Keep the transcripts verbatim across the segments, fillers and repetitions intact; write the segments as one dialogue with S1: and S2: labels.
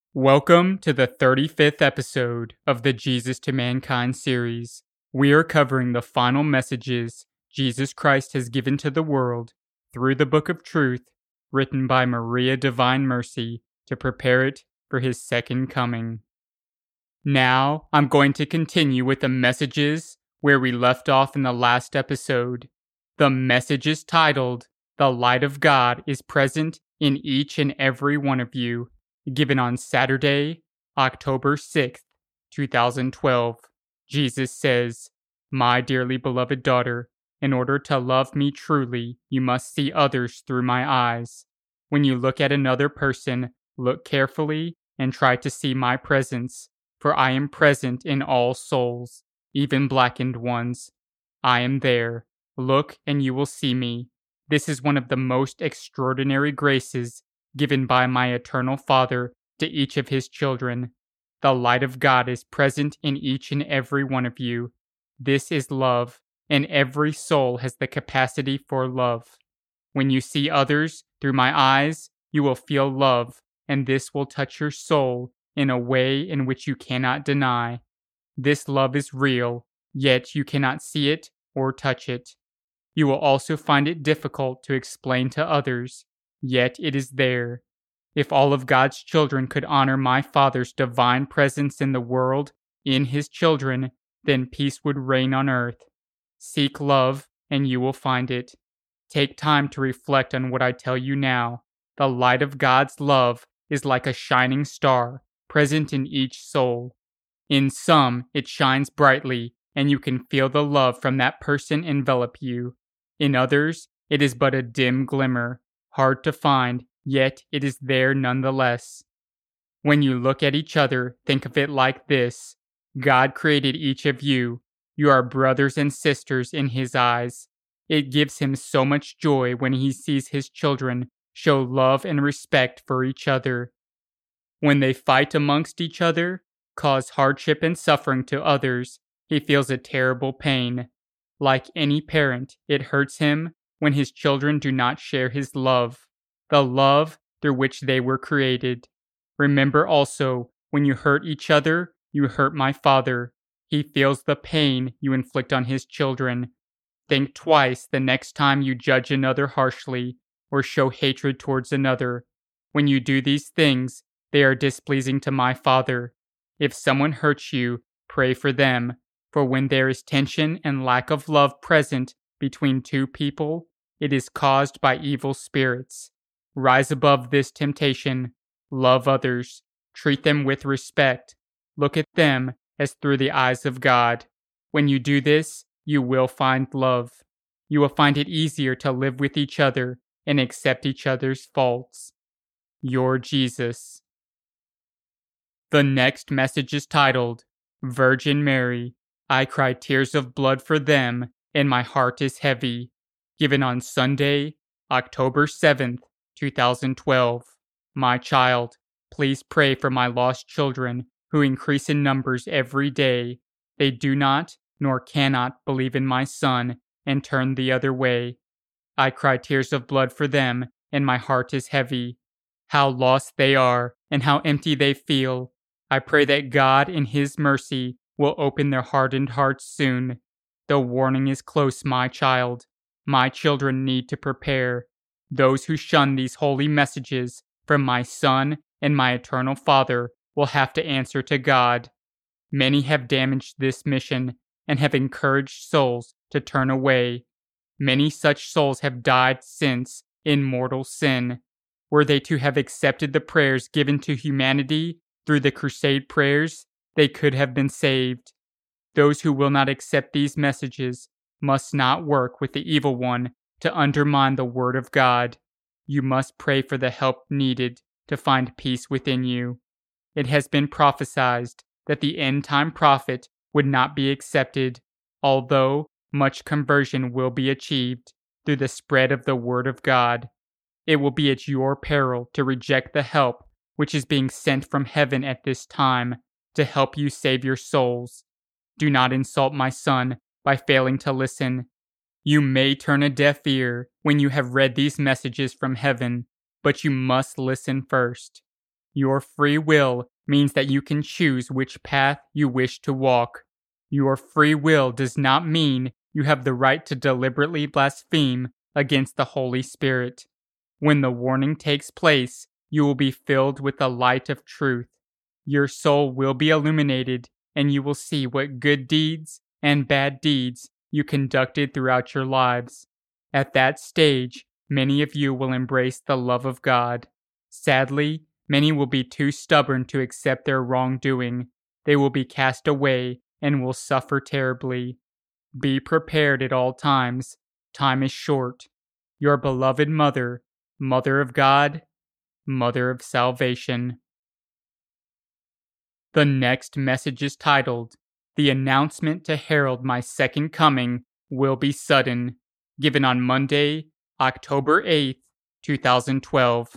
S1: Welcome to the thirty-fifth episode of the Jesus to Mankind series. We are covering the final messages Jesus Christ has given to the world through the Book of Truth, written by Maria Divine Mercy to prepare it for his second coming. Now, I'm going to continue with the messages where we left off in the last episode. The message is titled, "The Light of God is Present in Each and Every One of You," given on Saturday, October sixth, twenty twelve. Jesus says, "My dearly beloved daughter, in order to love me truly, you must see others through my eyes. When you look at another person, look carefully and try to see my presence, for I am present in all souls, even blackened ones. I am there. Look and you will see me. This is one of the most extraordinary graces given by my eternal Father to each of his children. The light of God is present in each and every one of you. This is love, and every soul has the capacity for love. When you see others through my eyes, you will feel love, and this will touch your soul in a way in which you cannot deny. This love is real, yet you cannot see it or touch it. You will also find it difficult to explain to others, yet it is there. If all of God's children could honor my Father's divine presence in the world, in his children, then peace would reign on earth. Seek love, and you will find it. Take time to reflect on what I tell you now. The light of God's love is like a shining star, present in each soul. In some, it shines brightly, and you can feel the love from that person envelop you. In others, it is but a dim glimmer, hard to find, yet it is there nonetheless. When you look at each other, think of it like this. God created each of you. You are brothers and sisters in his eyes. It gives him so much joy when he sees his children show love and respect for each other. When they fight amongst each other, cause hardship and suffering to others, he feels a terrible pain. Like any parent, it hurts him when his children do not share his love, the love through which they were created. Remember also, when you hurt each other, you hurt my Father. He feels the pain you inflict on his children. Think twice the next time you judge another harshly or show hatred towards another. When you do these things, they are displeasing to my Father. If someone hurts you, pray for them, for when there is tension and lack of love present between two people, it is caused by evil spirits. Rise above this temptation. Love others. Treat them with respect. Look at them as through the eyes of God. When you do this, you will find love. You will find it easier to live with each other and accept each other's faults. Your Jesus. The next message is titled, Virgin Mary, I cry tears of blood for them, and my heart is heavy. Given on Sunday, October seventh, twenty twelve. My child, please pray for my lost children who increase in numbers every day. They do not, nor cannot, believe in my Son and turn the other way. I cry tears of blood for them, and my heart is heavy. How lost they are, and how empty they feel. I pray that God, in his mercy, will open their hardened hearts soon. The warning is close, my child. My children need to prepare. Those who shun these holy messages from my Son and my eternal Father will have to answer to God. Many have damaged this mission and have encouraged souls to turn away. Many such souls have died since in mortal sin. Were they to have accepted the prayers given to humanity through the crusade prayers, they could have been saved. Those who will not accept these messages must not work with the evil one to undermine the word of God. You must pray for the help needed to find peace within you. It has been prophesied that the end-time prophet would not be accepted, although much conversion will be achieved through the spread of the word of God. It will be at your peril to reject the help which is being sent from heaven at this time to help you save your souls. Do not insult my Son by failing to listen. You may turn a deaf ear when you have read these messages from heaven, but you must listen first. Your free will means that you can choose which path you wish to walk. Your free will does not mean you have the right to deliberately blaspheme against the Holy Spirit. When the warning takes place, you will be filled with the light of truth. Your soul will be illuminated, and you will see what good deeds and bad deeds you conducted throughout your lives. At that stage, many of you will embrace the love of God. Sadly, many will be too stubborn to accept their wrongdoing. They will be cast away and will suffer terribly. Be prepared at all times. Time is short. Your beloved mother, Mother of God, Mother of Salvation. The next message is titled, The Announcement to Herald My Second Coming Will Be Sudden, given on Monday, October eighth, two thousand twelve.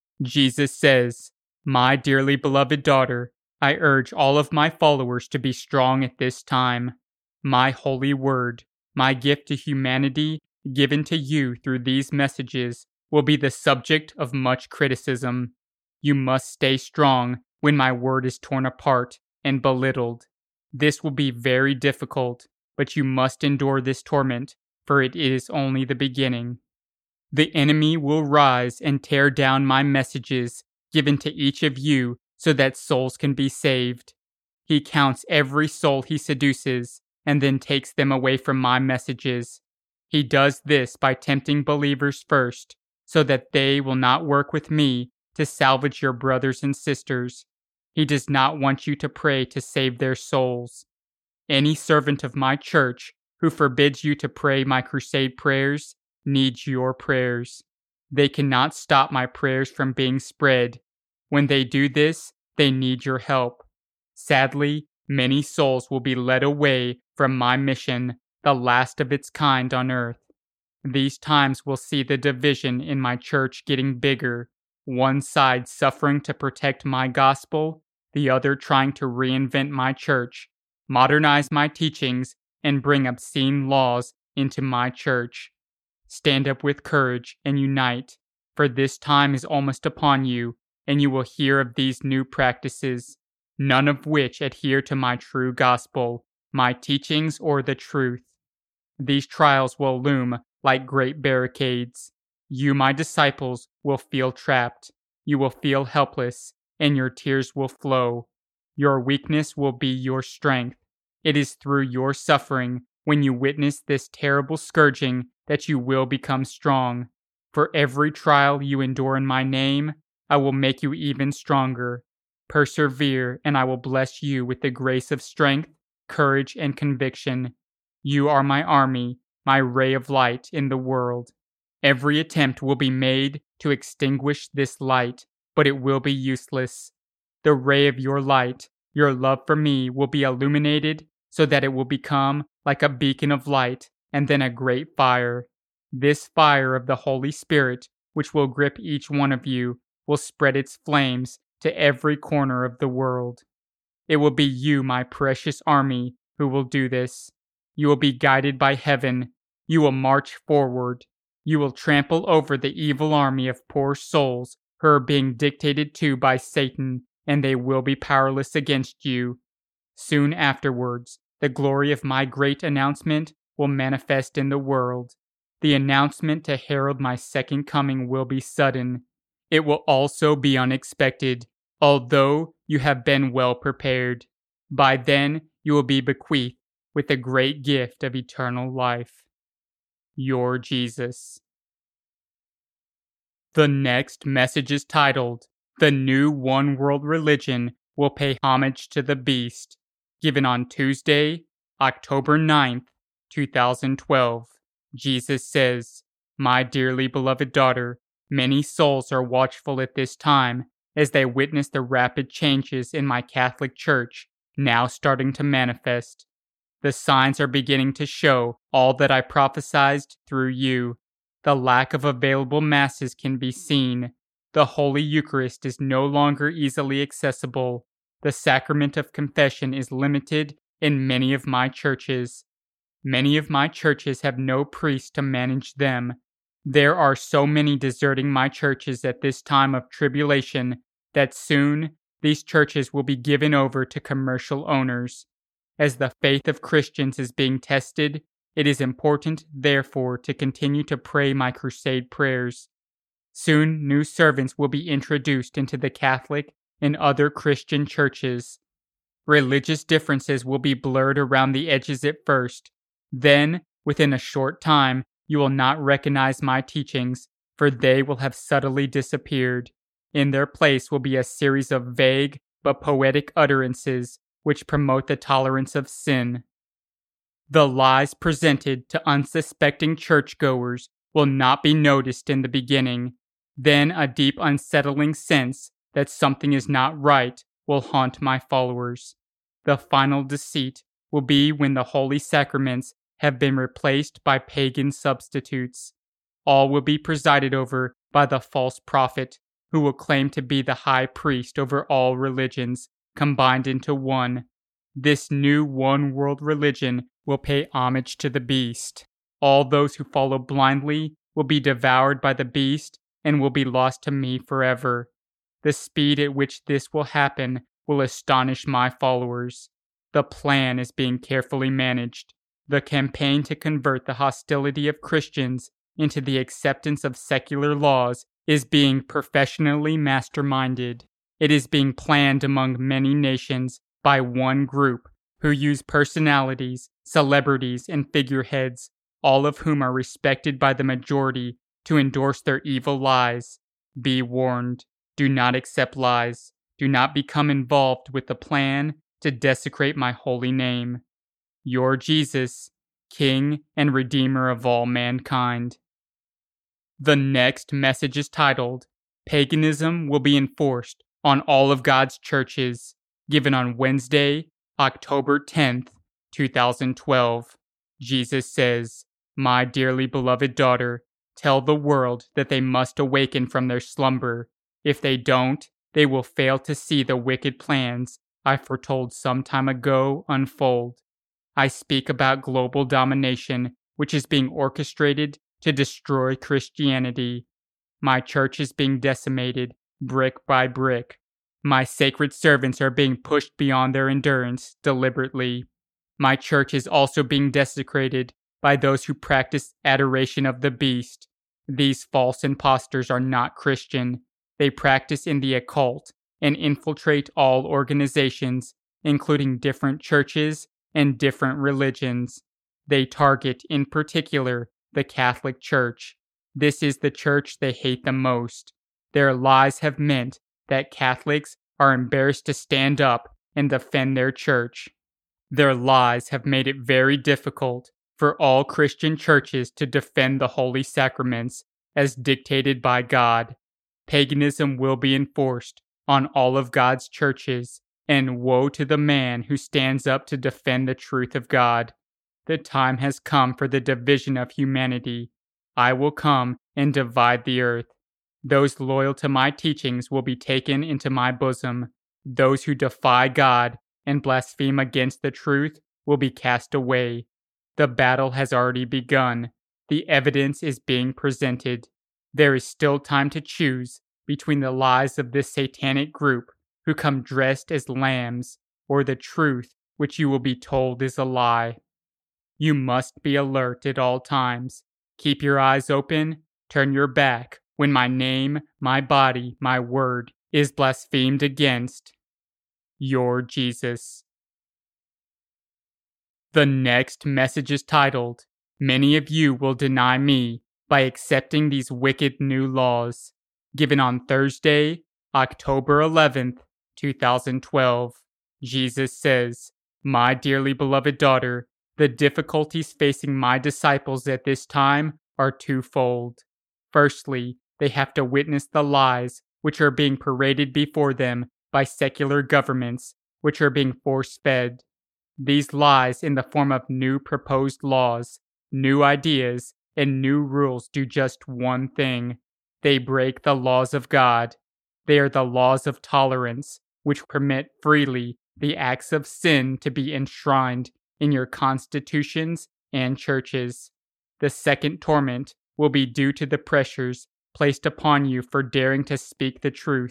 S1: Jesus says, My dearly beloved daughter, I urge all of my followers to be strong at this time. My holy word, my gift to humanity given to you through these messages, will be the subject of much criticism. You must stay strong when my word is torn apart and belittled. This will be very difficult, but you must endure this torment, for it is only the beginning. The enemy will rise and tear down my messages given to each of you so that souls can be saved. He counts every soul he seduces and then takes them away from my messages. He does this by tempting believers first, so that they will not work with me to salvage your brothers and sisters. He does not want you to pray to save their souls. Any servant of my church who forbids you to pray my crusade prayers needs your prayers. They cannot stop my prayers from being spread. When they do this, they need your help. Sadly, many souls will be led away from my mission, the last of its kind on earth. These times will see the division in my church getting bigger, one side suffering to protect my gospel, the other trying to reinvent my church, modernize my teachings, and bring obscene laws into my church. Stand up with courage and unite, for this time is almost upon you, and you will hear of these new practices, none of which adhere to my true gospel, my teachings, or the truth. These trials will loom like great barricades. You, my disciples, will feel trapped. You will feel helpless, and your tears will flow. Your weakness will be your strength. It is through your suffering, when you witness this terrible scourging, that you will become strong. For every trial you endure in my name, I will make you even stronger. Persevere, and I will bless you with the grace of strength, courage, and conviction. You are my army, my ray of light in the world. Every attempt will be made to extinguish this light, but it will be useless. The ray of your light, your love for me, will be illuminated so that it will become like a beacon of light and then a great fire. This fire of the Holy Spirit, which will grip each one of you, will spread its flames to every corner of the world. It will be you, my precious army, who will do this. You will be guided by heaven. You will march forward. You will trample over the evil army of poor souls who are being dictated to by Satan, and they will be powerless against you. Soon afterwards, the glory of my great announcement will manifest in the world. The announcement to herald my second coming will be sudden. It will also be unexpected, although you have been well prepared. By then, you will be bequeathed with the great gift of eternal life. Your Jesus. The next message is titled, The New One World Religion Will Pay Homage to the Beast, given on Tuesday, October ninth, two thousand twelve. Jesus says, My dearly beloved daughter, many souls are watchful at this time as they witness the rapid changes in my Catholic Church now starting to manifest. The signs are beginning to show all that I prophesied through you. The lack of available masses can be seen. The Holy Eucharist is no longer easily accessible. The sacrament of confession is limited in many of my churches. Many of my churches have no priest to manage them. There are so many deserting my churches at this time of tribulation that soon these churches will be given over to commercial owners. As the faith of Christians is being tested, it is important, therefore, to continue to pray my crusade prayers. Soon, new servants will be introduced into the Catholic and other Christian churches. Religious differences will be blurred around the edges at first. Then, within a short time, you will not recognize my teachings, for they will have subtly disappeared. In their place will be a series of vague but poetic utterances which promote the tolerance of sin. The lies presented to unsuspecting churchgoers will not be noticed in the beginning. Then a deep unsettling sense that something is not right will haunt my followers. The final deceit will be when the holy sacraments have been replaced by pagan substitutes. All will be presided over by the false prophet, who will claim to be the high priest over all religions, combined into one. This new one-world religion will pay homage to the beast. All those who follow blindly will be devoured by the beast and will be lost to me forever. The speed at which this will happen will astonish my followers. The plan is being carefully managed. The campaign to convert the hostility of Christians into the acceptance of secular laws is being professionally masterminded. It is being planned among many nations by one group who use personalities, celebrities, and figureheads, all of whom are respected by the majority, to endorse their evil lies. Be warned. Do not accept lies. Do not become involved with the plan to desecrate my holy name. Your Jesus, King and Redeemer of all mankind. The next message is titled, Paganism Will Be Enforced on All of God's Churches, given on Wednesday, October tenth, two thousand twelve. Jesus says, My dearly beloved daughter, tell the world that they must awaken from their slumber. If they don't, they will fail to see the wicked plans I foretold some time ago unfold. I speak about global domination, which is being orchestrated to destroy Christianity. My church is being decimated, brick by brick. My sacred servants are being pushed beyond their endurance deliberately. My church is also being desecrated by those who practice adoration of the beast. These false impostors are not Christian. They practice in the occult and infiltrate all organizations, including different churches and different religions. They target, in particular, the Catholic Church. This is the church they hate the most. Their lies have meant that Catholics are embarrassed to stand up and defend their church. Their lies have made it very difficult for all Christian churches to defend the holy sacraments as dictated by God. Paganism will be enforced on all of God's churches, and woe to the man who stands up to defend the truth of God. The time has come for the division of humanity. I will come and divide the earth. Those loyal to my teachings will be taken into my bosom. Those who defy God and blaspheme against the truth will be cast away. The battle has already begun. The evidence is being presented. There is still time to choose between the lies of this satanic group who come dressed as lambs, or the truth which you will be told is a lie. You must be alert at all times. Keep your eyes open, turn your back when my name, my body, my word is blasphemed against. Your Jesus. The next message is titled, Many of you will deny me by accepting these wicked new laws, given on Thursday, October eleventh, two thousand twelve. Jesus says, My dearly beloved daughter, the difficulties facing my disciples at this time are twofold. Firstly, they have to witness the lies which are being paraded before them by secular governments, which are being force-fed. These lies in the form of new proposed laws, new ideas, and new rules do just one thing. They break the laws of God. They are the laws of tolerance, which permit freely the acts of sin to be enshrined in your constitutions and churches. The second torment will be due to the pressures placed upon you for daring to speak the truth.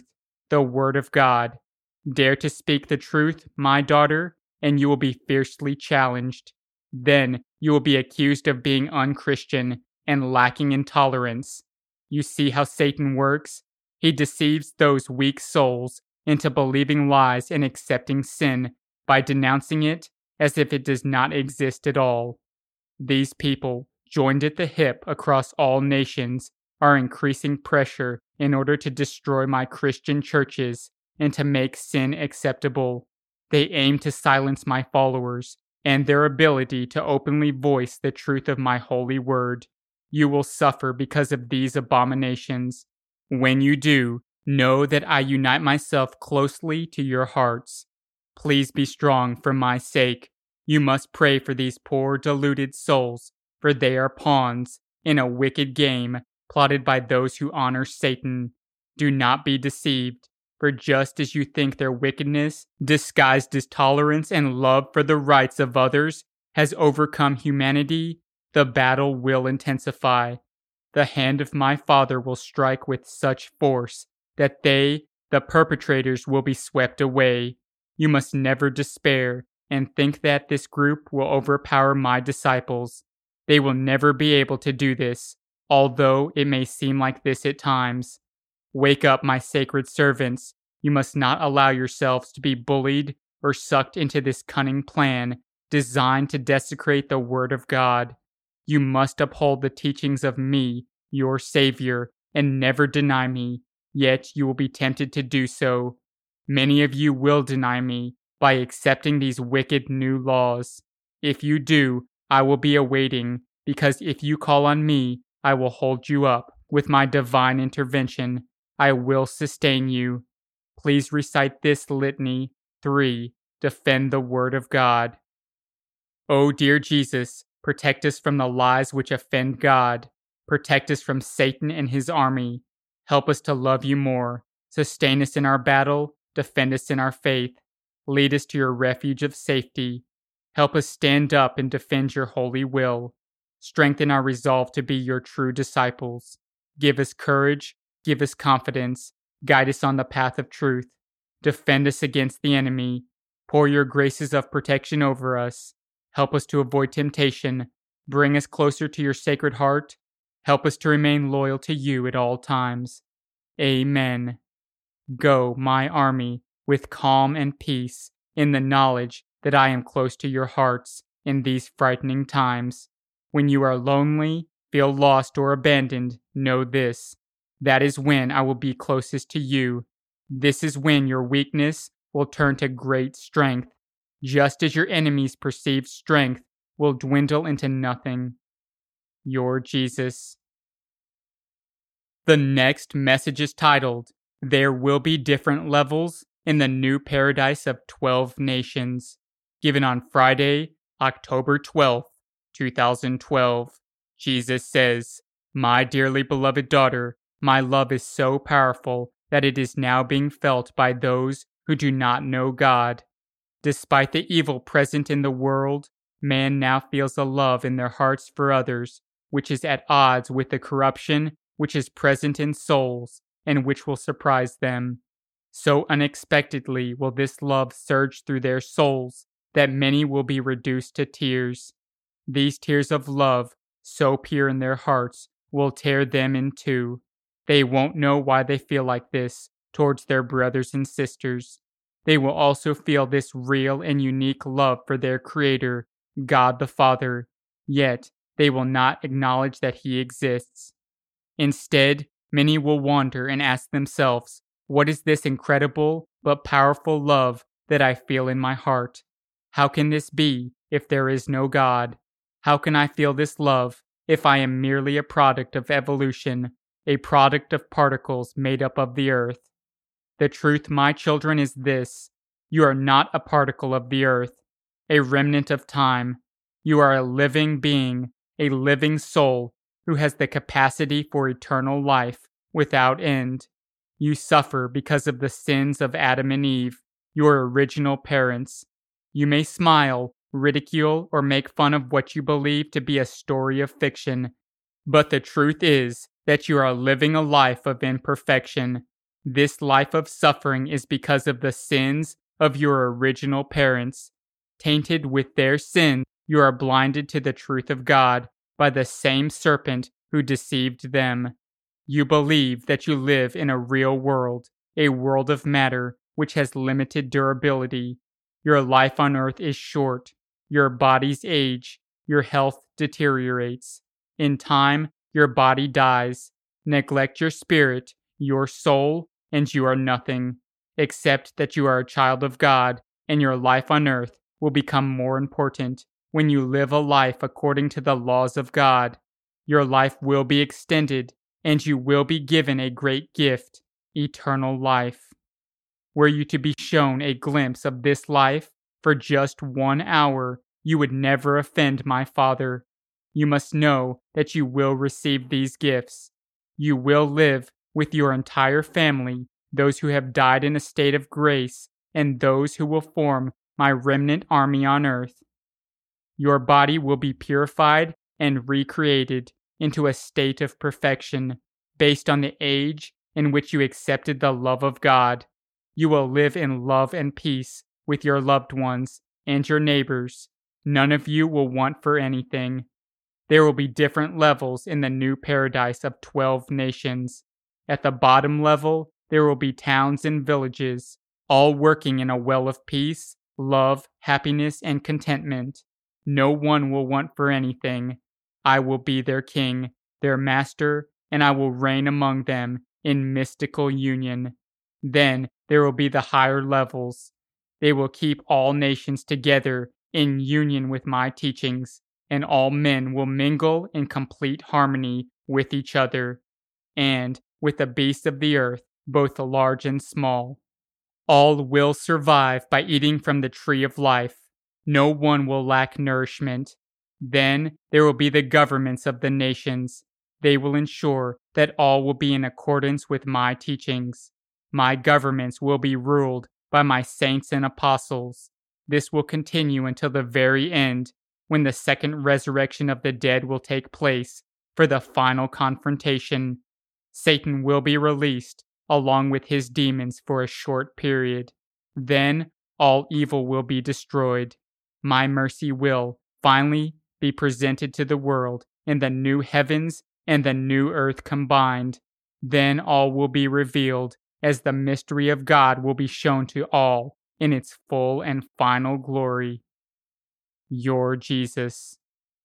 S1: the Word of God. Dare to speak the truth, my daughter, and you will be fiercely challenged. Then you will be accused of being unchristian and lacking in tolerance. You see how Satan works? He deceives those weak souls into believing lies and accepting sin by denouncing it as if it does not exist at all. These people, joined at the hip across all nations, are increasing pressure in order to destroy my Christian churches and to make sin acceptable. They aim to silence my followers and their ability to openly voice the truth of my holy word. You will suffer because of these abominations. When you do, know that I unite myself closely to your hearts. Please be strong for my sake. You must pray for these poor deluded souls, for they are pawns in a wicked game plotted by those who honor Satan. Do not be deceived, for just as you think their wickedness, disguised as tolerance and love for the rights of others, has overcome humanity, the battle will intensify. The hand of my Father will strike with such force that they, the perpetrators, will be swept away. You must never despair and think that this group will overpower my disciples. They will never be able to do this, although it may seem like this at times. Wake up, my sacred servants. You must not allow yourselves to be bullied or sucked into this cunning plan designed to desecrate the Word of God. You must uphold the teachings of me, your Savior, and never deny me, yet you will be tempted to do so. Many of you will deny me by accepting these wicked new laws. If you do, I will be awaiting, because if you call on me, I will hold you up. With my divine intervention, I will sustain you. Please recite this litany. three. Defend the Word of God. O dear Jesus, protect us from the lies which offend God. Protect us from Satan and his army. Help us to love you more. Sustain us in our battle. Defend us in our faith. Lead us to your refuge of safety. Help us stand up and defend your holy will. Strengthen our resolve to be your true disciples. Give us courage. Give us confidence. Guide us on the path of truth. Defend us against the enemy. Pour your graces of protection over us. Help us to avoid temptation. Bring us closer to your sacred heart. Help us to remain loyal to you at all times. Amen. Go, my army, with calm and peace, in the knowledge that I am close to your hearts in these frightening times. When you are lonely, feel lost or abandoned, know this. That is when I will be closest to you. This is when your weakness will turn to great strength, just as your enemies' perceived strength will dwindle into nothing. Your Jesus. The next message is titled, There Will Be Different Levels in the New Paradise of Twelve Nations, given on Friday, October twelfth, twenty twelve. Jesus says, My dearly beloved daughter, my love is so powerful that it is now being felt by those who do not know God. Despite the evil present in the world, man now feels a love in their hearts for others, which is at odds with the corruption which is present in souls and which will surprise them. So unexpectedly will this love surge through their souls that many will be reduced to tears. These tears of love, so pure in their hearts, will tear them in two. They won't know why they feel like this towards their brothers and sisters. They will also feel this real and unique love for their Creator, God the Father, yet they will not acknowledge that He exists. Instead, many will wonder and ask themselves, what is this incredible but powerful love that I feel in my heart? How can this be if there is no God? How can I feel this love if I am merely a product of evolution, a product of particles made up of the earth? The truth, my children, is this. You are not a particle of the earth, a remnant of time. You are a living being, a living soul who has the capacity for eternal life without end. You suffer because of the sins of Adam and Eve, your original parents. You may smile, ridicule, or make fun of what you believe to be a story of fiction, but the truth is that you are living a life of imperfection. This life of suffering is because of the sins of your original parents. Tainted with their sin, you are blinded to the truth of God by the same serpent who deceived them. You believe that you live in a real world, a world of matter which has limited durability. Your life on earth is short. Your bodies age. Your health deteriorates. In time, your body dies. Neglect your spirit, your soul, and you are nothing. Accept that you are a child of God, and your life on earth will become more important when you live a life according to the laws of God. Your life will be extended, and you will be given a great gift, eternal life. Were you to be shown a glimpse of this life for just one hour, you would never offend my Father. You must know that you will receive these gifts. You will live with your entire family, those who have died in a state of grace, and those who will form my remnant army on earth. Your body will be purified and recreated into a state of perfection, based on the age in which you accepted the love of God. You will live in love and peace with your loved ones and your neighbors. None of you will want for anything. There will be different levels in the new paradise of twelve nations. At the bottom level, there will be towns and villages, all working in a well of peace, love, happiness, and contentment. No one will want for anything. I will be their king, their master, and I will reign among them in mystical union. Then there will be the higher levels. They will keep all nations together in union with my teachings, and all men will mingle in complete harmony with each other, and with the beasts of the earth, both large and small. All will survive by eating from the tree of life. No one will lack nourishment. Then there will be the governments of the nations. They will ensure that all will be in accordance with my teachings. My governments will be ruled by my saints and apostles. This will continue until the very end, when the second resurrection of the dead will take place for the final confrontation. Satan will be released along with his demons for a short period. Then all evil will be destroyed. My mercy will finally be presented to the world in the new heavens and the new earth combined. Then all will be revealed, as the mystery of God will be shown to all in its full and final glory. Your Jesus.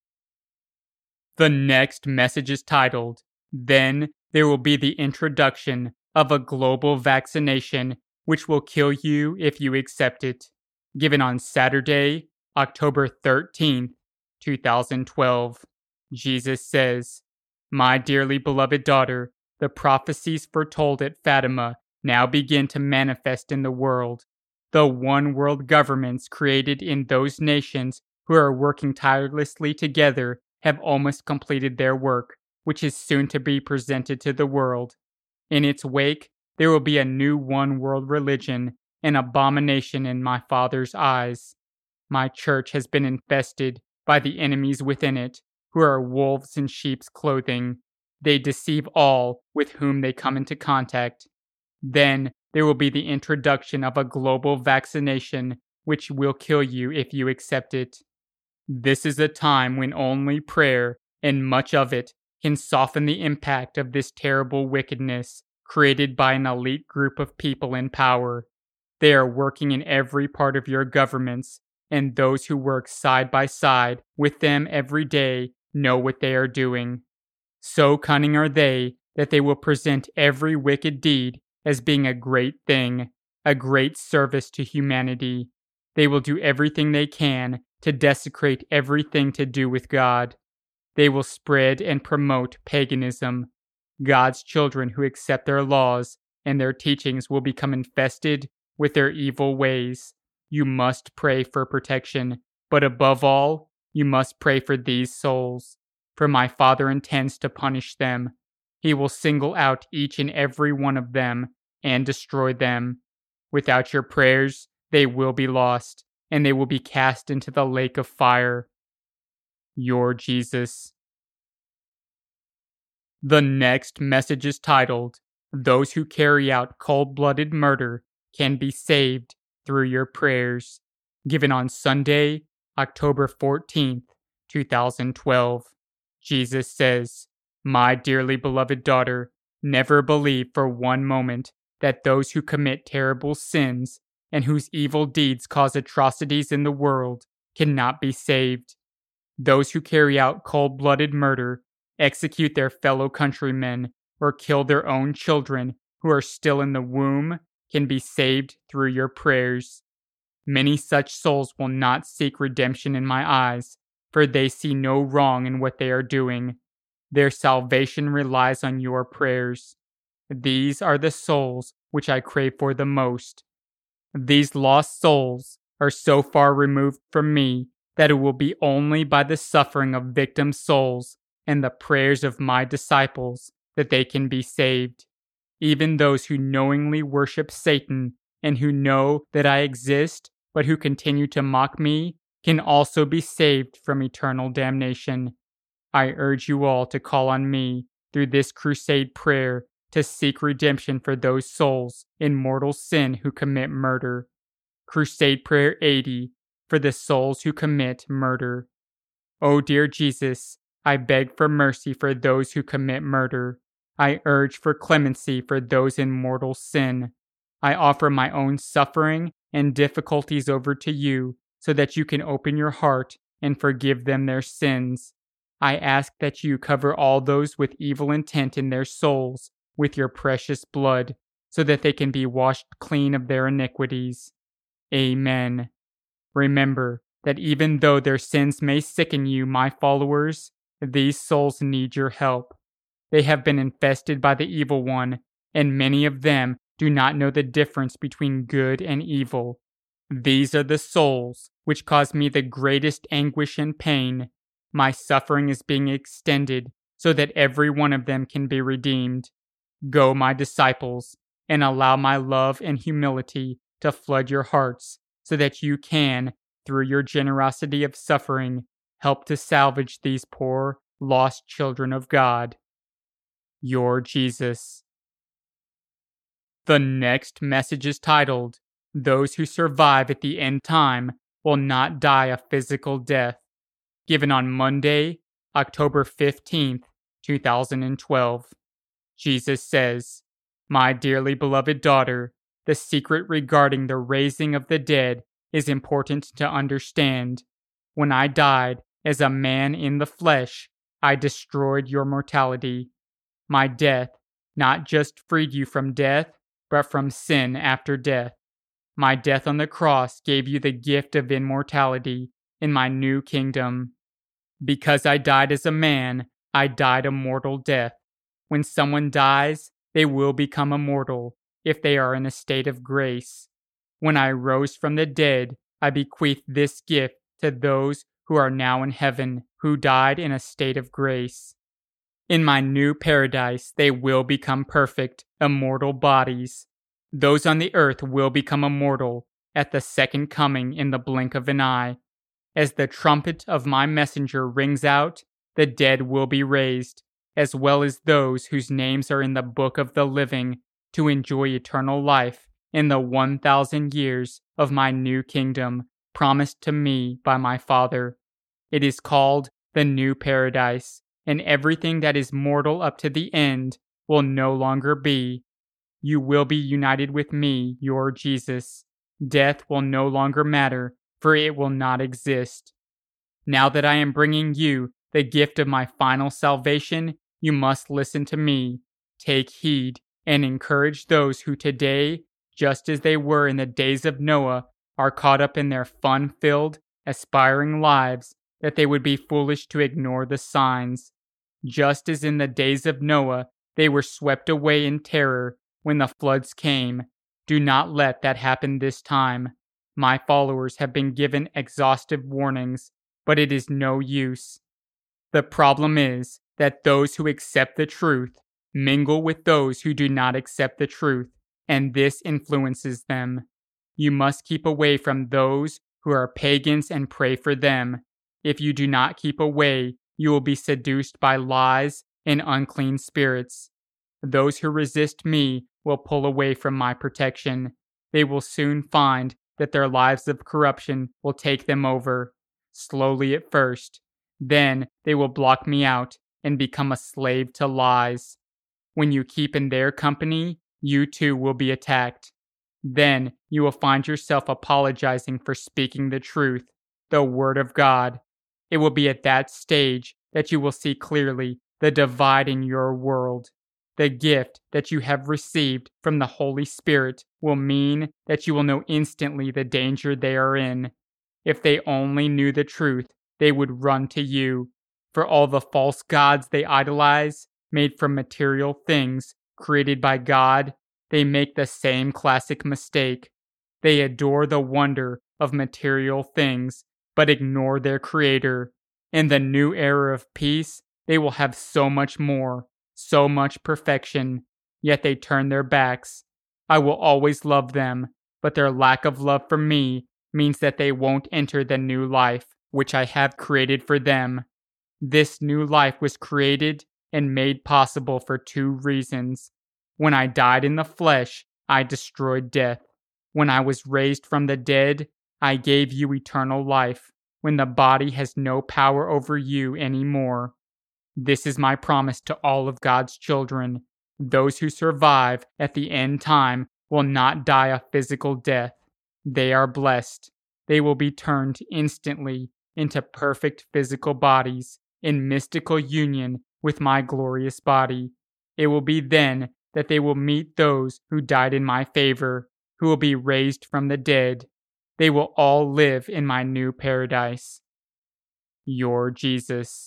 S1: The next message is titled, Then There Will Be the Introduction of a Global Vaccination Which Will Kill You If You Accept It. Given on Saturday, October thirteenth, two thousand twelve. Jesus says, My dearly beloved daughter, the prophecies foretold at Fatima now begin to manifest in the world. The one world governments created in those nations who are working tirelessly together have almost completed their work, which is soon to be presented to the world. In its wake, there will be a new one world religion, an abomination in my Father's eyes. My church has been infested by the enemies within it, who are wolves in sheep's clothing. They deceive all with whom they come into contact. Then there will be the introduction of a global vaccination which will kill you if you accept it. This is a time when only prayer, and much of it, can soften the impact of this terrible wickedness created by an elite group of people in power. They are working in every part of your governments, and those who work side by side with them every day know what they are doing. So cunning are they that they will present every wicked deed as being a great thing, a great service to humanity. They will do everything they can to desecrate everything to do with God. They will spread and promote paganism. God's children who accept their laws and their teachings will become infested with their evil ways. You must pray for protection, but above all, you must pray for these souls, for my Father intends to punish them. He will single out each and every one of them and destroy them. Without your prayers, they will be lost, and they will be cast into the lake of fire. Your Jesus. The next message is titled, Those who carry out cold-blooded murder can be saved through your prayers. Given on Sunday, October fourteenth, two thousand twelve. Jesus says, "My dearly beloved daughter, never believe for one moment that those who commit terrible sins and whose evil deeds cause atrocities in the world cannot be saved. Those who carry out cold-blooded murder, execute their fellow countrymen, or kill their own children who are still in the womb can be saved through your prayers. Many such souls will not seek redemption in my eyes, for they see no wrong in what they are doing. Their salvation relies on your prayers. These are the souls which I crave for the most. These lost souls are so far removed from me that it will be only by the suffering of victim souls and the prayers of my disciples that they can be saved. Even those who knowingly worship Satan and who know that I exist but who continue to mock me can also be saved from eternal damnation. I urge you all to call on me through this crusade prayer to seek redemption for those souls in mortal sin who commit murder. Crusade Prayer eighty, for the souls who commit murder. O dear Jesus, I beg for mercy for those who commit murder. I urge for clemency for those in mortal sin. I offer my own suffering and difficulties over to you so that you can open your heart and forgive them their sins. I ask that you cover all those with evil intent in their souls with your precious blood, so that they can be washed clean of their iniquities. Amen. Remember that even though their sins may sicken you, my followers, these souls need your help. They have been infested by the evil one, and many of them do not know the difference between good and evil. These are the souls which cause me the greatest anguish and pain. My suffering is being extended so that every one of them can be redeemed. Go, my disciples, and allow my love and humility to flood your hearts so that you can, through your generosity of suffering, help to salvage these poor, lost children of God. Your Jesus. The next message is titled, "Those who survive at the end time will not die a physical death." Given on Monday, October fifteenth, two thousand twelve. Jesus says, "My dearly beloved daughter, the secret regarding the raising of the dead is important to understand. When I died as a man in the flesh, I destroyed your mortality. My death not just freed you from death, but from sin after death. My death on the cross gave you the gift of immortality in my new kingdom. Because I died as a man, I died a mortal death. When someone dies, they will become immortal if they are in a state of grace. When I rose from the dead, I bequeathed this gift to those who are now in heaven, who died in a state of grace. In my new paradise, they will become perfect, immortal bodies. Those on the earth will become immortal at the second coming in the blink of an eye. As the trumpet of my messenger rings out, the dead will be raised, as well as those whose names are in the book of the living, to enjoy eternal life in the one thousand years of my new kingdom promised to me by my Father. It is called the New Paradise, and everything that is mortal up to the end will no longer be. You will be united with me, your Jesus. Death will no longer matter, for it will not exist. Now that I am bringing you the gift of my final salvation, you must listen to me, take heed, and encourage those who today, just as they were in the days of Noah, are caught up in their fun-filled, aspiring lives, that they would be foolish to ignore the signs. Just as in the days of Noah, they were swept away in terror when the floods came. Do not let that happen this time. My followers have been given exhaustive warnings, but it is no use. The problem is that those who accept the truth mingle with those who do not accept the truth, and this influences them. You must keep away from those who are pagans and pray for them. If you do not keep away, you will be seduced by lies and unclean spirits. Those who resist me will pull away from my protection. They will soon find that their lives of corruption will take them over, slowly at first. Then they will block me out and become a slave to lies. When you keep in their company, you too will be attacked. Then you will find yourself apologizing for speaking the truth, the Word of God. It will be at that stage that you will see clearly the divide in your world. The gift that you have received from the Holy Spirit will mean that you will know instantly the danger they are in. If they only knew the truth, they would run to you. For all the false gods they idolize, made from material things created by God, they make the same classic mistake. They adore the wonder of material things, but ignore their Creator. In the new era of peace, they will have so much more, so much perfection, yet they turn their backs. I will always love them, but their lack of love for me means that they won't enter the new life which I have created for them. This new life was created and made possible for two reasons. When I died in the flesh, I destroyed death. When I was raised from the dead, I gave you eternal life, when the body has no power over you anymore. This is my promise to all of God's children. Those who survive at the end time will not die a physical death. They are blessed. They will be turned instantly into perfect physical bodies in mystical union with my glorious body. It will be then that they will meet those who died in my favor, who will be raised from the dead. They will all live in my new paradise. Your Jesus.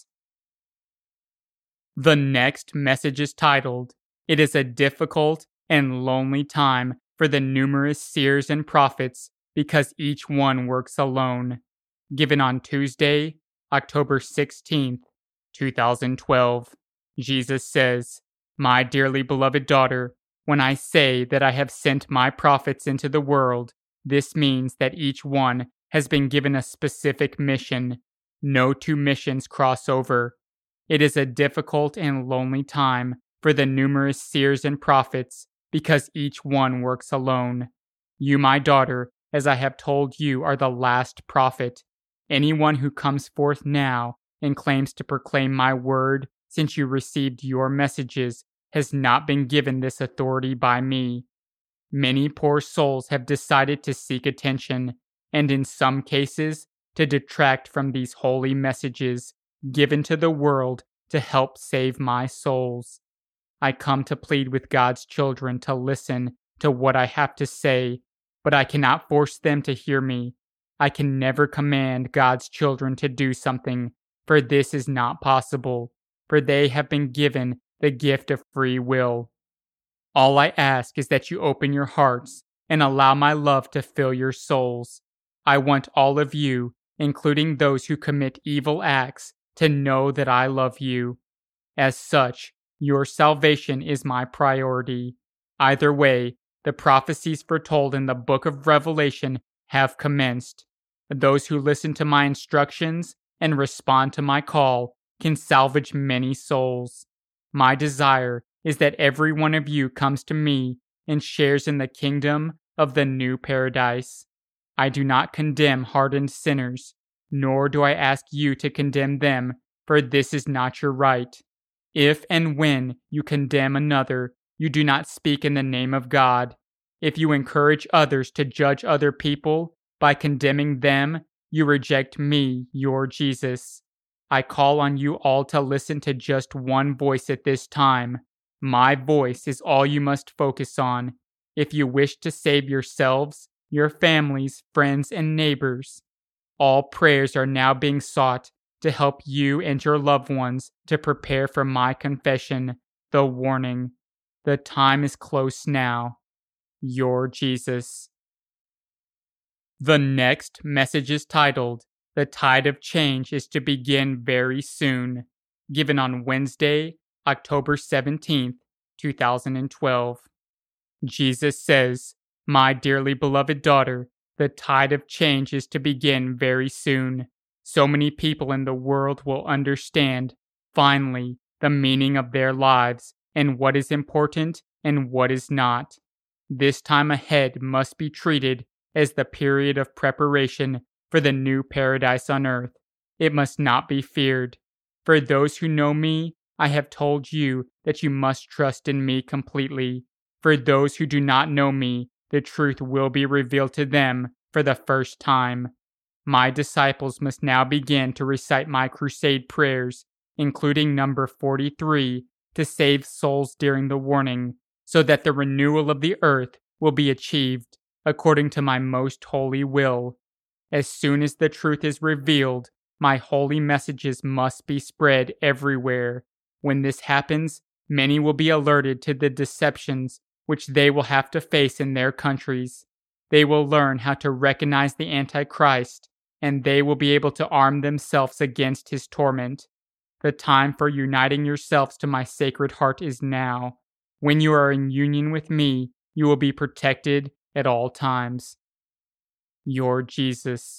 S1: The next message is titled, "It is a difficult and lonely time for the numerous seers and prophets because each one works alone." Given on Tuesday, October sixteenth, twenty twelve. Jesus says, "My dearly beloved daughter, when I say that I have sent my prophets into the world, this means that each one has been given a specific mission. No two missions cross over. It is a difficult and lonely time for the numerous seers and prophets because each one works alone. You, my daughter, as I have told you, are the last prophet. Anyone who comes forth now and claims to proclaim my word since you received your messages has not been given this authority by me. Many poor souls have decided to seek attention, and in some cases, to detract from these holy messages given to the world to help save my souls. I come to plead with God's children to listen to what I have to say, but I cannot force them to hear me. I can never command God's children to do something, for this is not possible, for they have been given the gift of free will. All I ask is that you open your hearts and allow my love to fill your souls. I want all of you, including those who commit evil acts, to know that I love you. As such, your salvation is my priority. Either way, the prophecies foretold in the book of Revelation have commenced. Those who listen to my instructions and respond to my call can salvage many souls. My desire is that every one of you comes to me and shares in the kingdom of the new paradise. I do not condemn hardened sinners, nor do I ask you to condemn them, for this is not your right. If and when you condemn another, you do not speak in the name of God. If you encourage others to judge other people by condemning them, you reject me, your Jesus. I call on you all to listen to just one voice at this time. My voice is all you must focus on. If you wish to save yourselves, your families, friends, and neighbors, all prayers are now being sought to help you and your loved ones to prepare for my confession, the warning. The time is close now. Your Jesus. The next message is titled, "The Tide of Change is to Begin Very Soon," given on Wednesday, October seventeenth, twenty twelve. Jesus says, "My dearly beloved daughter, the tide of change is to begin very soon. So many people in the world will understand, finally, the meaning of their lives and what is important and what is not. This time ahead must be treated as the period of preparation for the new paradise on earth. It must not be feared. For those who know me, I have told you that you must trust in me completely. For those who do not know me, the truth will be revealed to them for the first time. My disciples must now begin to recite my crusade prayers, including number forty-three, to save souls during the warning, so that the renewal of the earth will be achieved according to my most holy will. As soon as the truth is revealed, my holy messages must be spread everywhere. When this happens, many will be alerted to the deceptions which they will have to face in their countries. They will learn how to recognize the Antichrist, and they will be able to arm themselves against his torment. The time for uniting yourselves to my sacred heart is now. When you are in union with me, you will be protected at all times. Your Jesus.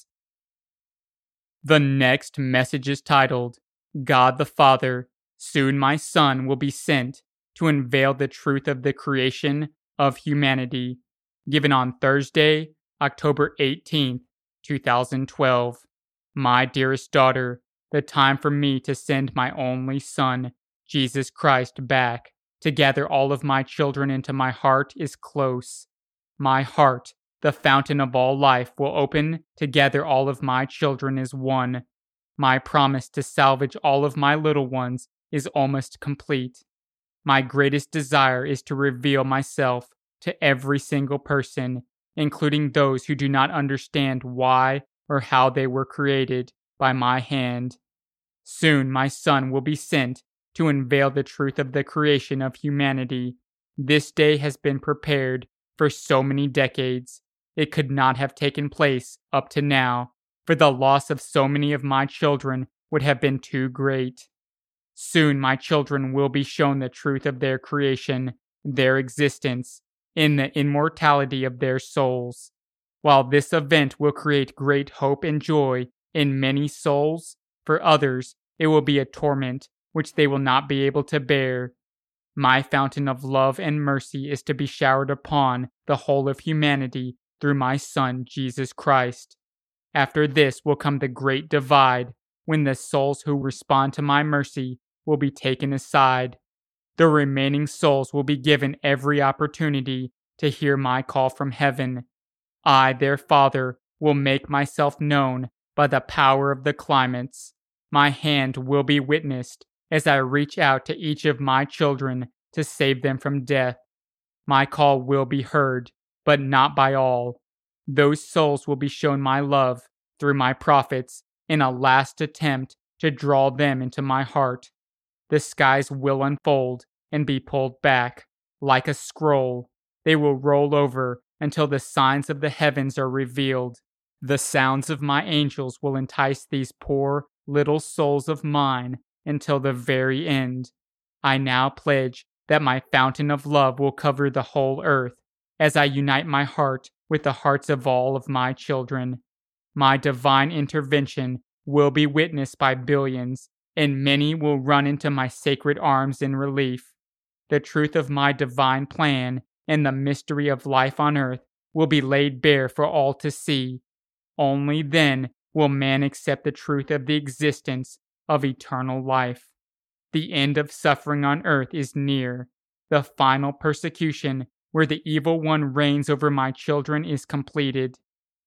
S1: The next message is titled, God the Father, soon my Son will be sent to unveil the truth of the creation of humanity, given on Thursday, October eighteenth, two thousand twelve. My dearest daughter, the time for me to send my only Son, Jesus Christ, back to gather all of my children into my heart is close. My heart, the fountain of all life, will open to gather all of my children as one. My promise to salvage all of my little ones is almost complete. My greatest desire is to reveal myself to every single person, including those who do not understand why or how they were created by my hand. Soon my Son will be sent to unveil the truth of the creation of humanity. This day has been prepared for so many decades. It could not have taken place up to now, for the loss of so many of my children would have been too great. Soon my children will be shown the truth of their creation, their existence, in the immortality of their souls. While this event will create great hope and joy in many souls, for others it will be a torment which they will not be able to bear. My fountain of love and mercy is to be showered upon the whole of humanity through my Son, Jesus Christ. After this will come the great divide, when the souls who respond to my mercy will be taken aside. The remaining souls will be given every opportunity to hear my call from heaven. I, their Father, will make myself known by the power of the climates. My hand will be witnessed as I reach out to each of my children to save them from death. My call will be heard, but not by all. Those souls will be shown my love through my prophets in a last attempt to draw them into my heart. The skies will unfold and be pulled back. Like a scroll, they will roll over until the signs of the heavens are revealed. The sounds of my angels will entice these poor little souls of mine until the very end. I now pledge that my fountain of love will cover the whole earth as I unite my heart with the hearts of all of my children. My divine intervention will be witnessed by billions, and many will run into my sacred arms in relief. The truth of my divine plan and the mystery of life on earth will be laid bare for all to see. Only then will man accept the truth of the existence of eternal life. The end of suffering on earth is near. The final persecution, where the evil one reigns over my children, is completed.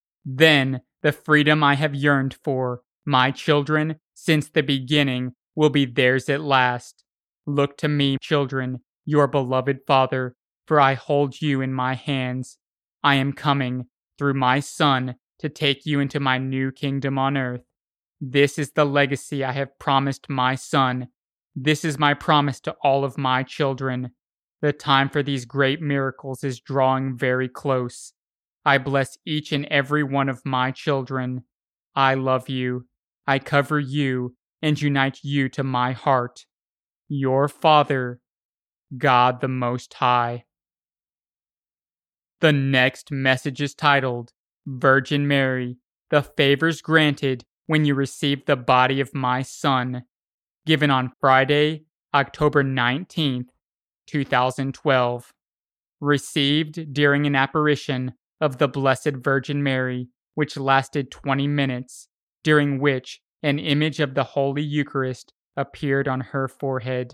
S1: Then the freedom I have yearned for, my children, since the beginning, will be theirs at last. Look to me, children, your beloved Father, for I hold you in my hands. I am coming, through my Son, to take you into my new kingdom on earth. This is the legacy I have promised my Son. This is my promise to all of my children. The time for these great miracles is drawing very close. I bless each and every one of my children. I love you. I cover you and unite you to my heart. Your Father, God the Most High. The next message is titled, Virgin Mary, the favors granted when you receive the body of my Son, given on Friday, October nineteenth, two thousand twelve. Received during an apparition of the Blessed Virgin Mary, which lasted twenty minutes, during which an image of the Holy Eucharist appeared on her forehead.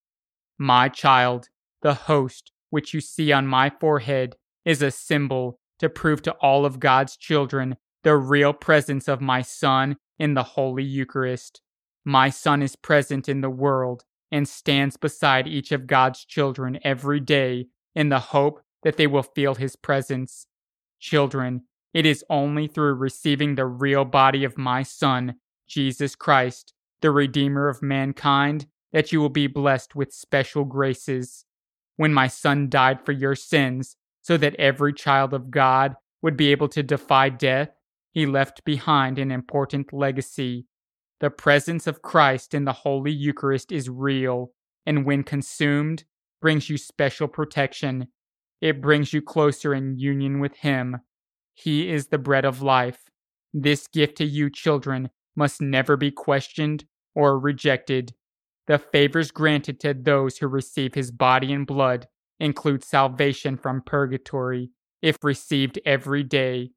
S1: My child, the host which you see on my forehead is a symbol to prove to all of God's children the real presence of my Son in the Holy Eucharist. My Son is present in the world and stands beside each of God's children every day in the hope that they will feel his presence. Children, it is only through receiving the real body of my Son, Jesus Christ, the Redeemer of mankind, that you will be blessed with special graces. When my Son died for your sins, so that every child of God would be able to defy death, he left behind an important legacy. The presence of Christ in the Holy Eucharist is real, and when consumed, brings you special protection. It brings you closer in union with Him. He is the bread of life. This gift to you, children, must never be questioned or rejected. The favors granted to those who receive His body and blood include salvation from purgatory, if received every day.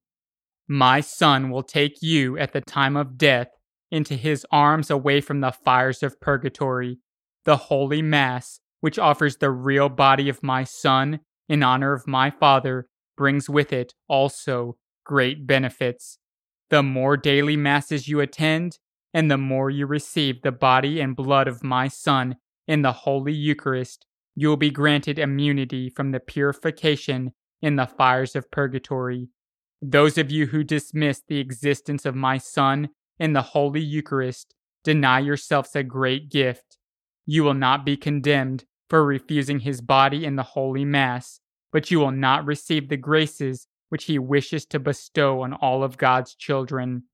S1: My Son will take you at the time of death into His arms away from the fires of purgatory. The Holy Mass, which offers the real body of my Son in honor of my Father, brings with it also great benefits. The more daily Masses you attend, and the more you receive the body and blood of my Son in the Holy Eucharist, you will be granted immunity from the purification in the fires of purgatory. Those of you who dismiss the existence of my Son in the Holy Eucharist deny yourselves a great gift. You will not be condemned for refusing His body in the Holy Mass, but you will not receive the graces which He wishes to bestow on all of God's children.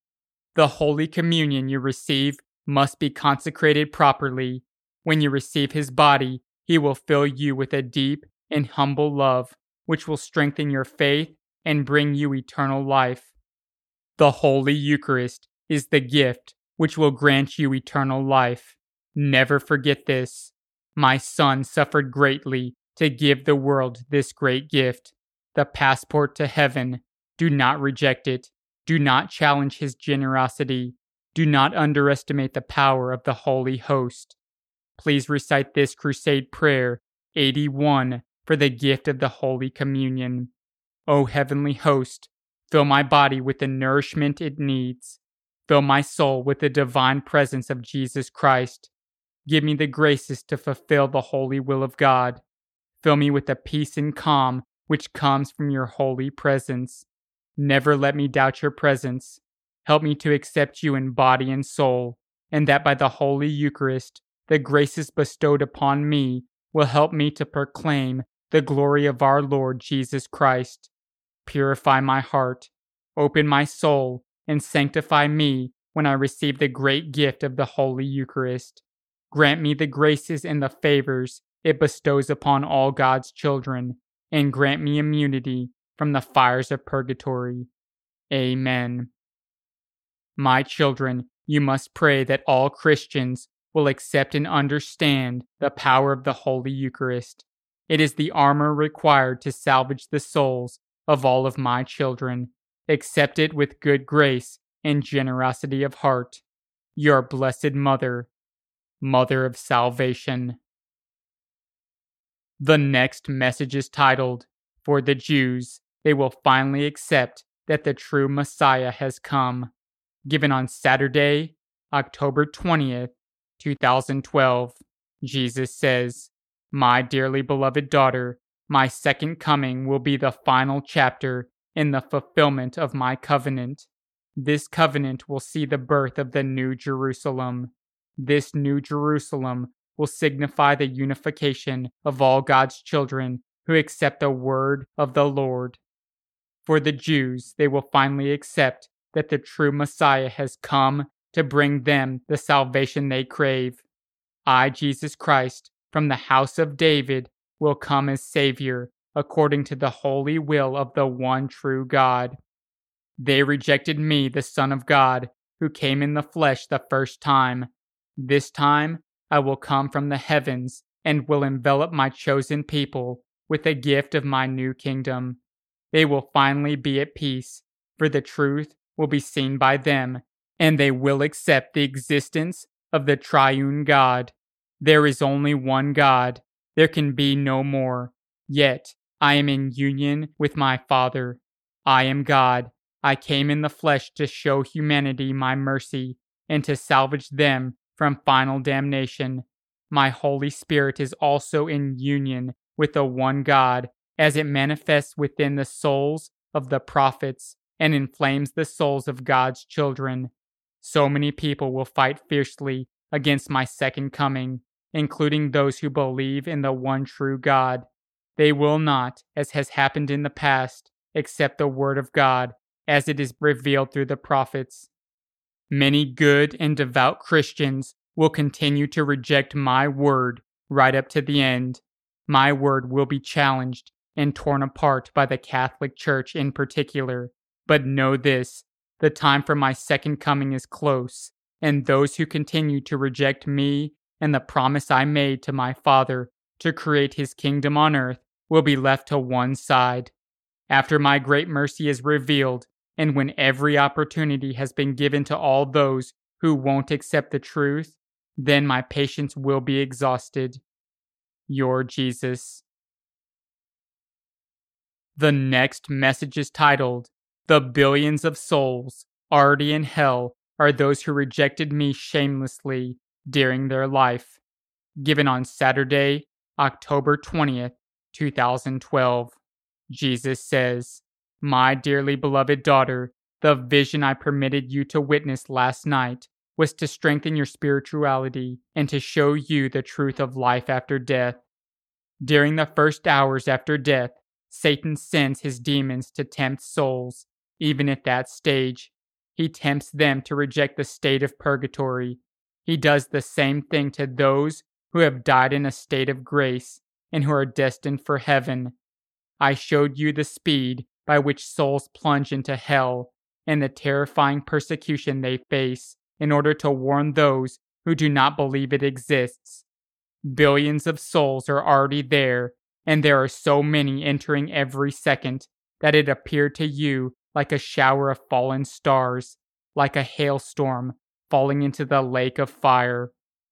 S1: The Holy Communion you receive must be consecrated properly. When you receive His body, He will fill you with a deep and humble love, which will strengthen your faith and bring you eternal life. The Holy Eucharist is the gift which will grant you eternal life. Never forget this. My Son suffered greatly to give the world this great gift, the passport to heaven. Do not reject it. Do not challenge His generosity. Do not underestimate the power of the Holy Host. Please recite this crusade prayer, eighty-one, for the gift of the Holy Communion. O Heavenly Host, fill my body with the nourishment it needs. Fill my soul with the divine presence of Jesus Christ. Give me the graces to fulfill the holy will of God. Fill me with the peace and calm which comes from your holy presence. Never let me doubt your presence. Help me to accept you in body and soul, and that by the Holy Eucharist, the graces bestowed upon me will help me to proclaim the glory of our Lord Jesus Christ. Purify my heart, open my soul, and sanctify me when I receive the great gift of the Holy Eucharist. Grant me the graces and the favors it bestows upon all God's children, and grant me immunity from the fires of purgatory. Amen. My children, you must pray that all Christians will accept and understand the power of the Holy Eucharist. It is the armor required to salvage the souls of all of my children. Accept it with good grace and generosity of heart. Your Blessed Mother, Mother of Salvation. The next message is titled, For the Jews, They Will Finally Accept That the True Messiah Has Come. Given on Saturday, October twentieth, two thousand twelve. Jesus says, My dearly beloved daughter, my second coming will be the final chapter in the fulfillment of my covenant. This covenant will see the birth of the New Jerusalem. This New Jerusalem will signify the unification of all God's children who accept the word of the Lord. For the Jews, they will finally accept that the true Messiah has come to bring them the salvation they crave. I, Jesus Christ, from the house of David, will come as Savior, according to the holy will of the one true God. They rejected me, the Son of God, who came in the flesh the first time. This time, I will come from the heavens and will envelop my chosen people with the gift of my new kingdom. They will finally be at peace, for the truth will be seen by them, and they will accept the existence of the triune God. There is only one God. There can be no more. Yet I am in union with my Father. I am God. I came in the flesh to show humanity my mercy and to salvage them from final damnation. My Holy Spirit is also in union with the one God, as it manifests within the souls of the prophets and inflames the souls of God's children. So many people will fight fiercely against my second coming, including those who believe in the one true God. They will not, as has happened in the past, accept the word of God as it is revealed through the prophets. Many good and devout Christians will continue to reject my word right up to the end. My word will be challenged and torn apart by the Catholic Church in particular. But know this, the time for my second coming is close, and those who continue to reject me and the promise I made to my Father to create his kingdom on earth will be left to one side. After my great mercy is revealed, and when every opportunity has been given to all those who won't accept the truth, then my patience will be exhausted. Your Jesus. The next message is titled, "The billions of souls already in hell are those who rejected me shamelessly during their life." Given on Saturday, October twentieth, two thousand twelve. Jesus says, "My dearly beloved daughter, the vision I permitted you to witness last night was to strengthen your spirituality and to show you the truth of life after death. During the first hours after death, Satan sends his demons to tempt souls. Even at that stage, he tempts them to reject the state of purgatory. He does the same thing to those who have died in a state of grace and who are destined for heaven. I showed you the speed by which souls plunge into hell and the terrifying persecution they face in order to warn those who do not believe it exists. Billions of souls are already there, and there are so many entering every second that it appeared to you like a shower of fallen stars, like a hailstorm falling into the lake of fire.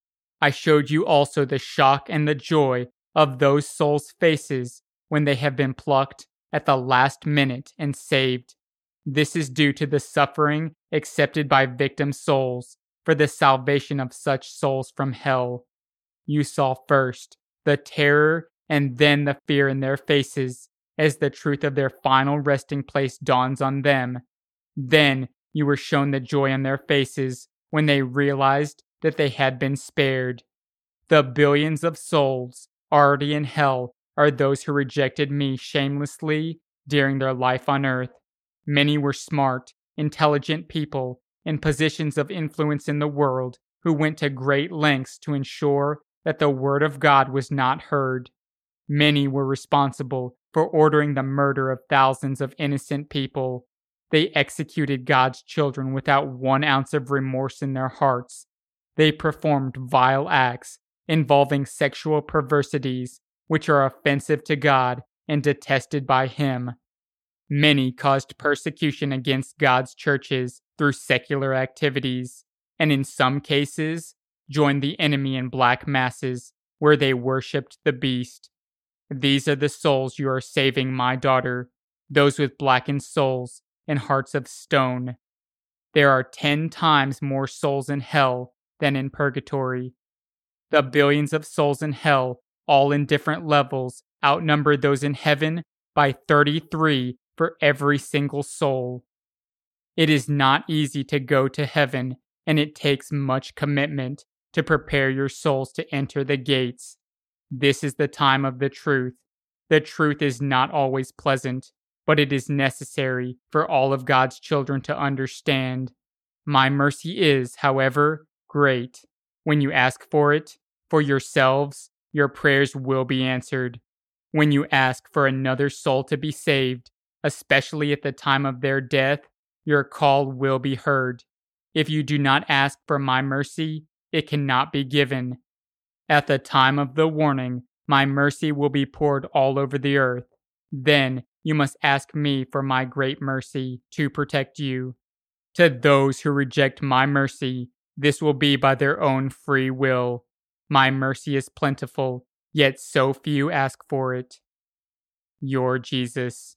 S1: I showed you also the shock and the joy of those souls' faces when they have been plucked at the last minute and saved. This is due to the suffering accepted by victim souls for the salvation of such souls from hell. You saw first the terror and then the fear in their faces as the truth of their final resting place dawns on them. Then you were shown the joy on their faces when they realized that they had been spared. The billions of souls already in hell are those who rejected me shamelessly during their life on earth. Many were smart, intelligent people in positions of influence in the world who went to great lengths to ensure that the word of God was not heard. Many were responsible for ordering the murder of thousands of innocent people. They executed God's children without one ounce of remorse in their hearts. They performed vile acts involving sexual perversities which are offensive to God and detested by Him. Many caused persecution against God's churches through secular activities, and in some cases, joined the enemy in black masses where they worshipped the beast. These are the souls you are saving, my daughter, those with blackened souls and hearts of stone. There are ten times more souls in hell than in purgatory. The billions of souls in hell, all in different levels, outnumber those in heaven by thirty-three for every single soul. It is not easy to go to heaven, and it takes much commitment to prepare your souls to enter the gates. This is the time of the truth. The truth is not always pleasant, but it is necessary for all of God's children to understand. My mercy is, however, great. When you ask for it, for yourselves, your prayers will be answered. When you ask for another soul to be saved, especially at the time of their death, your call will be heard. If you do not ask for my mercy, it cannot be given. At the time of the warning, my mercy will be poured all over the earth. Then you must ask me for my great mercy to protect you. To those who reject my mercy, this will be by their own free will. My mercy is plentiful, yet so few ask for it. Your Jesus.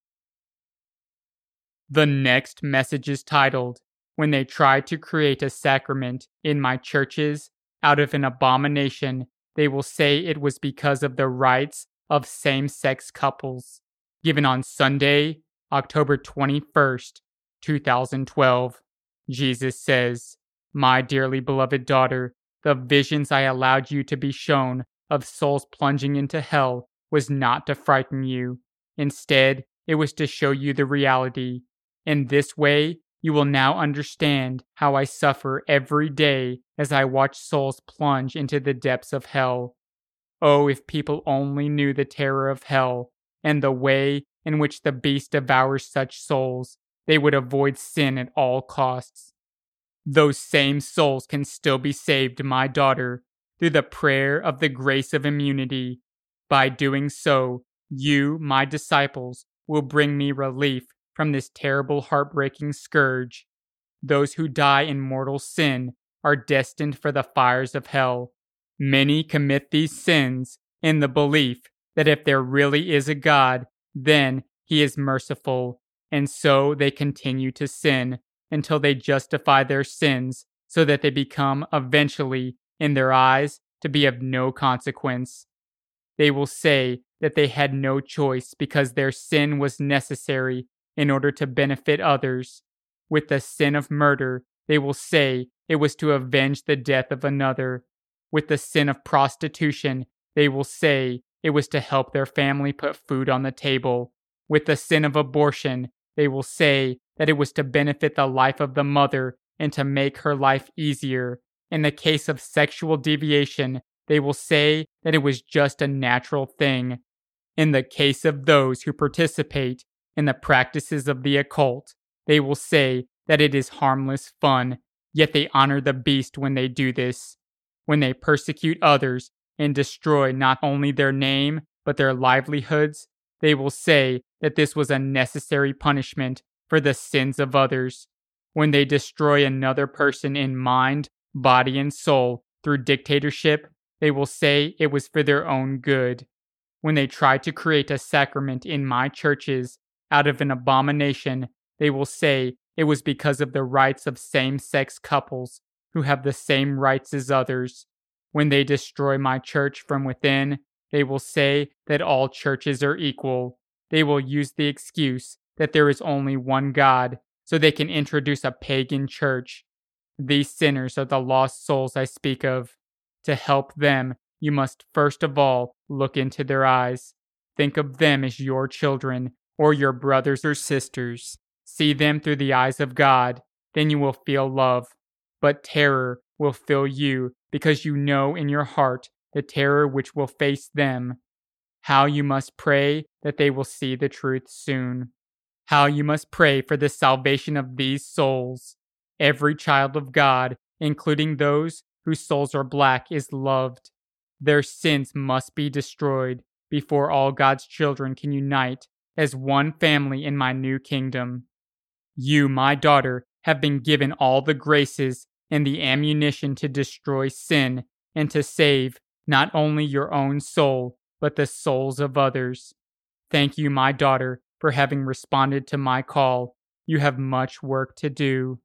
S1: The next message is titled, When They Try to Create a Sacrament in My Churches out of an Abomination, They Will Say It Was Because of the Rights of Same-Sex Couples. Given on Sunday, October twenty-first, two thousand twelve. Jesus says, My dearly beloved daughter, the visions I allowed you to be shown of souls plunging into hell was not to frighten you. Instead, it was to show you the reality. In this way, you will now understand how I suffer every day as I watch souls plunge into the depths of hell. Oh, if people only knew the terror of hell and the way in which the beast devours such souls, they would avoid sin at all costs. Those same souls can still be saved, my daughter, through the prayer of the grace of immunity. By doing so, you, my disciples, will bring me relief from this terrible, heartbreaking scourge. Those who die in mortal sin are destined for the fires of hell. Many commit these sins in the belief that if there really is a God, then He is merciful, and so they continue to sin until they justify their sins so that they become eventually, in their eyes, to be of no consequence. They will say that they had no choice because their sin was necessary in order to benefit others. With the sin of murder, they will say it was to avenge the death of another. With the sin of prostitution, they will say it was to help their family put food on the table. With the sin of abortion, they will say that it was to benefit the life of the mother and to make her life easier. In the case of sexual deviation, they will say that it was just a natural thing. In the case of those who participate in the practices of the occult, they will say that it is harmless fun, yet they honor the beast when they do this. When they persecute others and destroy not only their name, but their livelihoods, they will say that this was a necessary punishment for the sins of others. When they destroy another person in mind, body, and soul through dictatorship, they will say it was for their own good. When they try to create a sacrament in my churches out of an abomination, they will say it was because of the rights of same-sex couples who have the same rights as others. When they destroy my church from within, they will say that all churches are equal. They will use the excuse that there is only one God, so they can introduce a pagan church. These sinners are the lost souls I speak of. To help them, you must first of all look into their eyes. Think of them as your children, or your brothers or sisters. See them through the eyes of God, then you will feel love. But terror will fill you because you know in your heart the terror which will face them. How you must pray that they will see the truth soon. How you must pray for the salvation of these souls. Every child of God, including those whose souls are black, is loved. Their sins must be destroyed before all God's children can unite as one family in my new kingdom. You, my daughter, have been given all the graces and the ammunition to destroy sin and to save not only your own soul, but the souls of others. Thank you, my daughter, for having responded to my call. You have much work to do.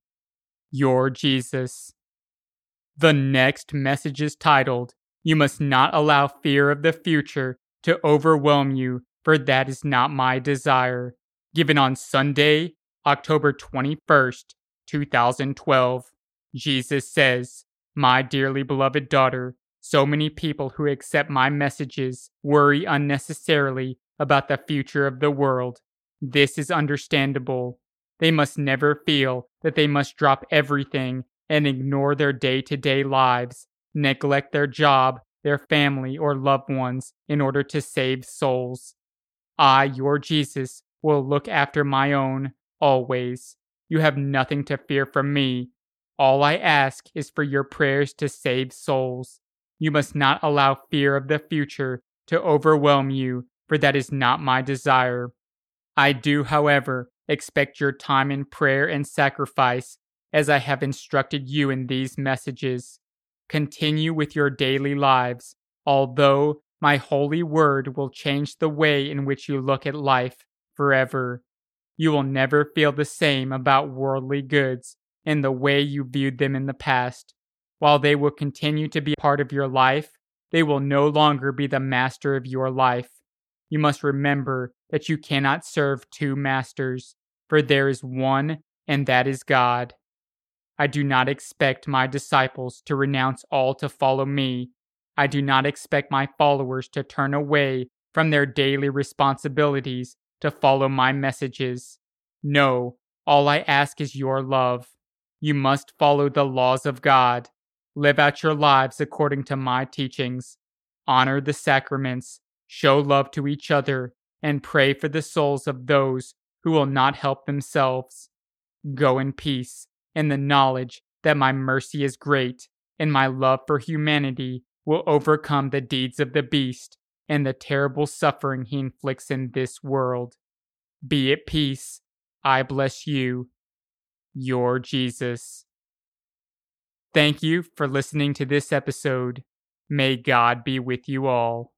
S1: Your Jesus. The next message is titled, You Must Not Allow Fear of the Future to Overwhelm You, for that is not my desire. Given on Sunday, October twenty-first, two thousand twelve. Jesus says, My dearly beloved daughter, so many people who accept my messages worry unnecessarily about the future of the world. This is understandable. They must never feel that they must drop everything and ignore their day-to-day lives, neglect their job, their family, or loved ones in order to save souls. I, your Jesus, will look after my own, always. You have nothing to fear from me. All I ask is for your prayers to save souls. You must not allow fear of the future to overwhelm you, for that is not my desire. I do, however, expect your time in prayer and sacrifice, as I have instructed you in these messages. Continue with your daily lives, although my holy word will change the way in which you look at life forever. You will never feel the same about worldly goods in the way you viewed them in the past. While they will continue to be part of your life, they will no longer be the master of your life. You must remember that you cannot serve two masters, for there is one, and that is God. I do not expect my disciples to renounce all to follow me. I do not expect my followers to turn away from their daily responsibilities to follow my messages. No, all I ask is your love. You must follow the laws of God. Live out your lives according to my teachings. Honor the sacraments. Show love to each other, and pray for the souls of those who will not help themselves. Go in peace, in the knowledge that my mercy is great, and my love for humanity will overcome the deeds of the beast and the terrible suffering he inflicts in this world. Be at peace. I bless you. Your Jesus. Thank you for listening to this episode. May God be with you all.